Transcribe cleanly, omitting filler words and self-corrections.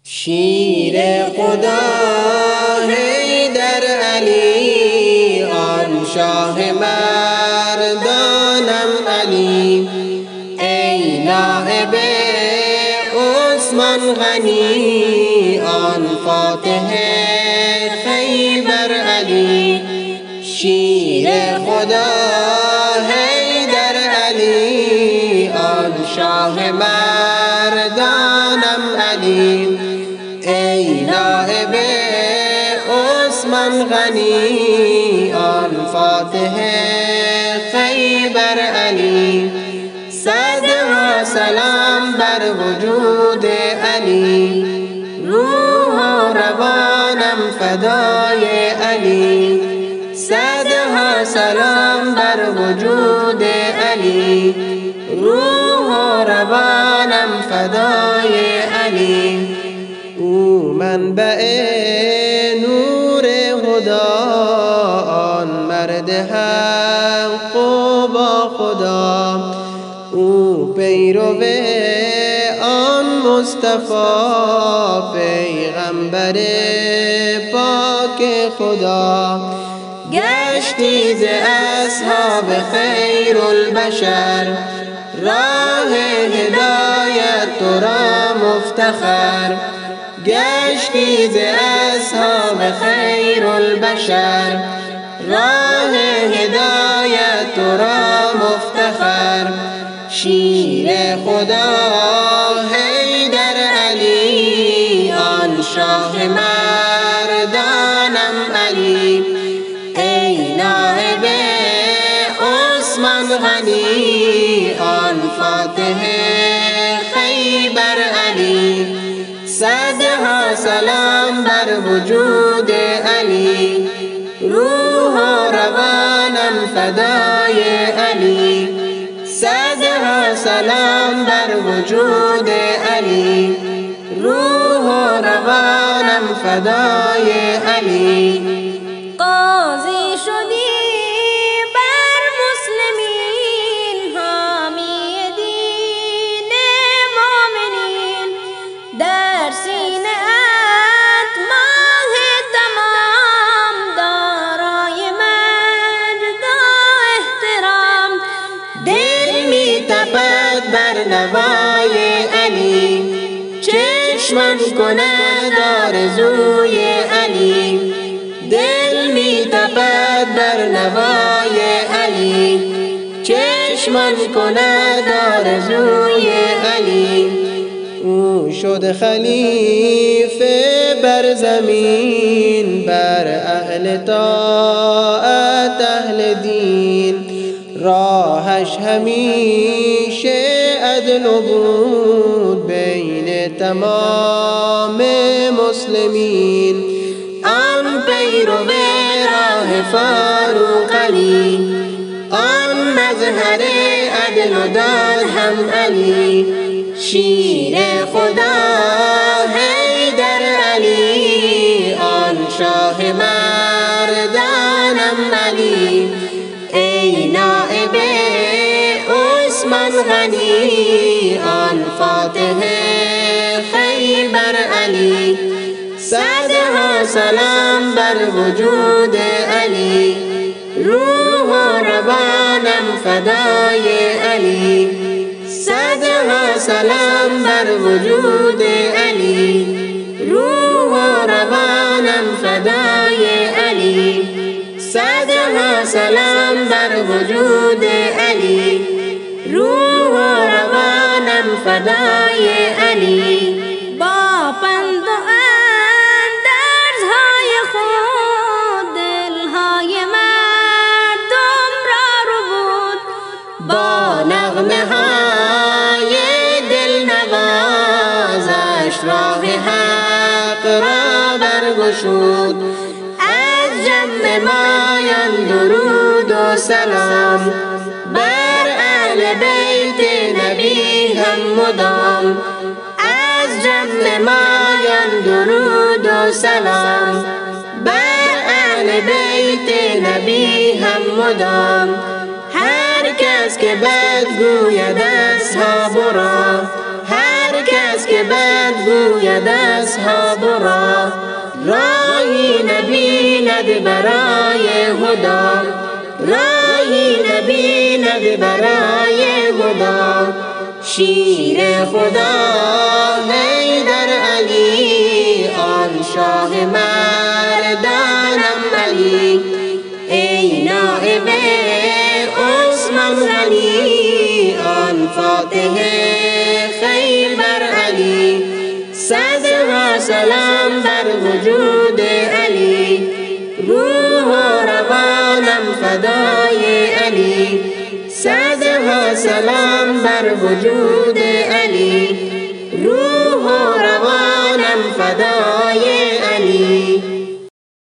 شیر خدا حیدر علی، آن شاه مردانم علی. ای نائب عثمان غنی، آن فاتح خیبر علی. شیر خدا حیدر علی، آن شاه مردانم علی. ای نائب عثمان غنی، آن فاتح خیبر علی. صدها سلام بر وجود علی، روح و روانم فدای علی. صدها سلام بر وجود علی، روح و روانم فدای علی. او منبع نور هدا، آن مرد حق و با خدا. او پیرو آن مصطفی، پیغمبر پاک خدا. گشتی ز اصحاب خیر البشر، راه هدایت تو را مفتخر. گشتی ز اصحاب خیر البشر، راه هدایت تو را مفتخر. شیر خدا حیدر علی، آن شاه مردانم علی. ای نائب عثمان غنی، آن فاتح خیبر علی. صدها سلام بر وجود علی، روح و روانم فدای علی. صدها سلام بر وجود علی، روح و روانم فدای علی. قاضی شدی بر مسلمین، حامی دین مومنین. در سینه ات ماه تمام، دارای مجد و احترام. دل می تپد بر نوای علی، چشمم کند آرزوی علی. دل می تپد بر نوای علی، چشمم کند آرزوی علی. او شد خلیفه بر زمین، بر اهل طاعت اهل دین. راهش همیشه عدل بود بین تمام مسلمین. آن پیرو راه فاروق علی، آن مظهر عدل و داد هم علی. شیر خدا حیدر علی، آن شاه مردانم علی. ای نائب عثمان غنی، آن فاتح خیبر علی. صدها سلام بر وجود علی، روح و روانم فدای علی. صدها سلام بر وجود علی، روح و روانم فدای علی. صدها سلام بر وجود علی، روح و روانم فدای علی. با پند و اندرزهای خود، دلهای مردم را ربود. با نغمه های دلنوازش، راه حق را برگشود. از جمع مایان درود و سلام، بر اهل بیت نبی هم مدام. از جمع مایان درود و سلام، بر اهل بیت نبی هم مدام. هر کس که بد گوید اصحاب را، هر کس که بدگوید اصحاب را، راهی نبیند برای هدا، راهی نبیند برای هدا. شیر خدا حیدر علی، آن شاه مردانم علی. ای نائب عثمان غنی، آن فاتح خیبر علی. صدها سلام بر وجود علی، روح و روانم فدای علی. صدها سلام بر وجود علی، روح و روانم فدای علی.